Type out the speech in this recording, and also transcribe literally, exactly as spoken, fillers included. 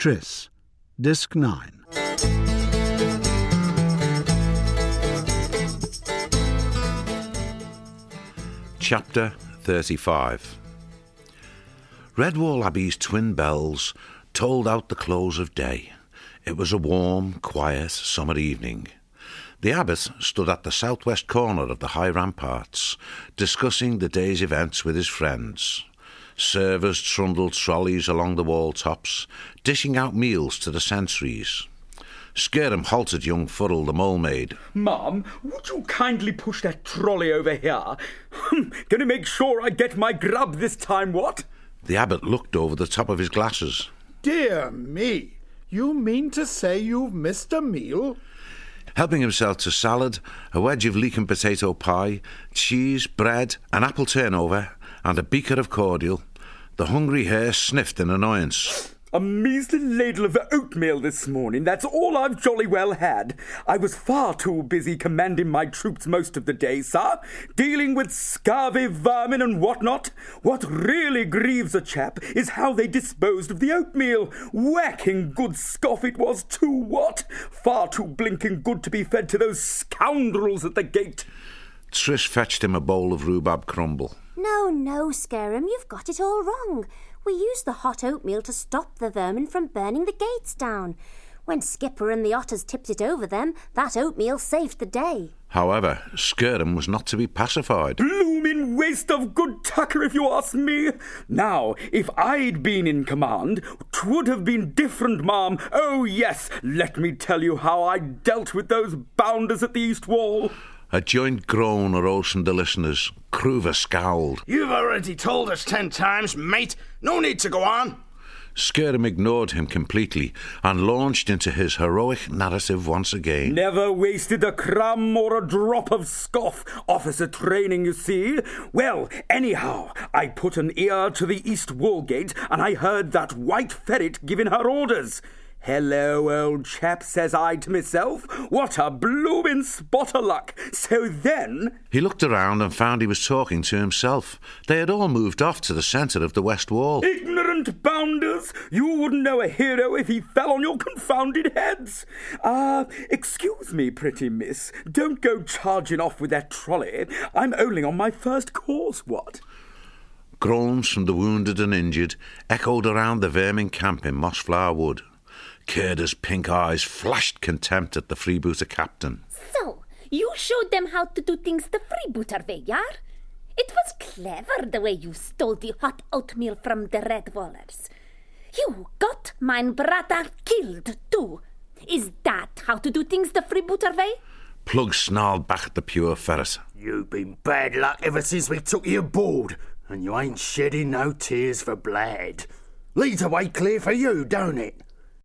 Tris, Disc nine. Chapter thirty-five. Redwall Abbey's twin bells tolled out the close of day. It was a warm, quiet summer evening. The abbot stood at the southwest corner of the high ramparts, discussing the day's events with his friends. Servers trundled trolleys along the wall tops, dishing out meals to the sentries. Skirrim halted young Fuddle the mole maid. Ma'am, would you kindly push that trolley over here? Gonna make sure I get my grub this time, what? The abbot looked over the top of his glasses. Dear me, you mean to say you've missed a meal? Helping himself to salad, a wedge of leek and potato pie, cheese, bread, an apple turnover, and a beaker of cordial, the hungry hare sniffed in annoyance. A measly ladle of oatmeal this morning, that's all I've jolly well had. I was far too busy commanding my troops most of the day, sir, dealing with scurvy, vermin and what-not. What really grieves a chap is how they disposed of the oatmeal. Whacking good scoff it was too, what? Far too blinking good to be fed to those scoundrels at the gate. Trish fetched him a bowl of rhubarb crumble. No, no, Skirrim, you've got it all wrong. We used the hot oatmeal to stop the vermin from burning the gates down. When Skipper and the otters tipped it over them, that oatmeal saved the day. However, Skirrim was not to be pacified. Bloomin' waste of good tucker, if you ask me. Now, if I'd been in command, 'twould have been different, ma'am. Oh, yes, let me tell you how I dealt with those bounders at the east wall. A joint groan arose from the listeners. Cruver scowled. You've already told us ten times, mate. No need to go on. Skirrim ignored him completely and launched into his heroic narrative once again. Never wasted a crumb or a drop of scoff. Officer training, you see. Well, anyhow, I put an ear to the east wall gate and I heard that white ferret giving her orders. Hello, old chap, says I to myself. What a bloomin' spot of luck. So then... He looked around and found he was talking to himself. They had all moved off to the centre of the west wall. Ignorant bounders! You wouldn't know a hero if he fell on your confounded heads. Ah, uh, excuse me, pretty miss. Don't go charging off with that trolley. I'm only on my first course, what? Groans from the wounded and injured echoed around the vermin camp in Mossflower Wood. Curda's pink eyes flashed contempt at the freebooter captain. So, you showed them how to do things the freebooter way, yeah? It was clever the way you stole the hot oatmeal from the Redwallers. You got mein brother killed, too. Is that how to do things the freebooter way? Plug snarled back at the pure ferret. You've been bad luck ever since we took you aboard, and you ain't shedding no tears for blood. Leads the way clear for you, don't it?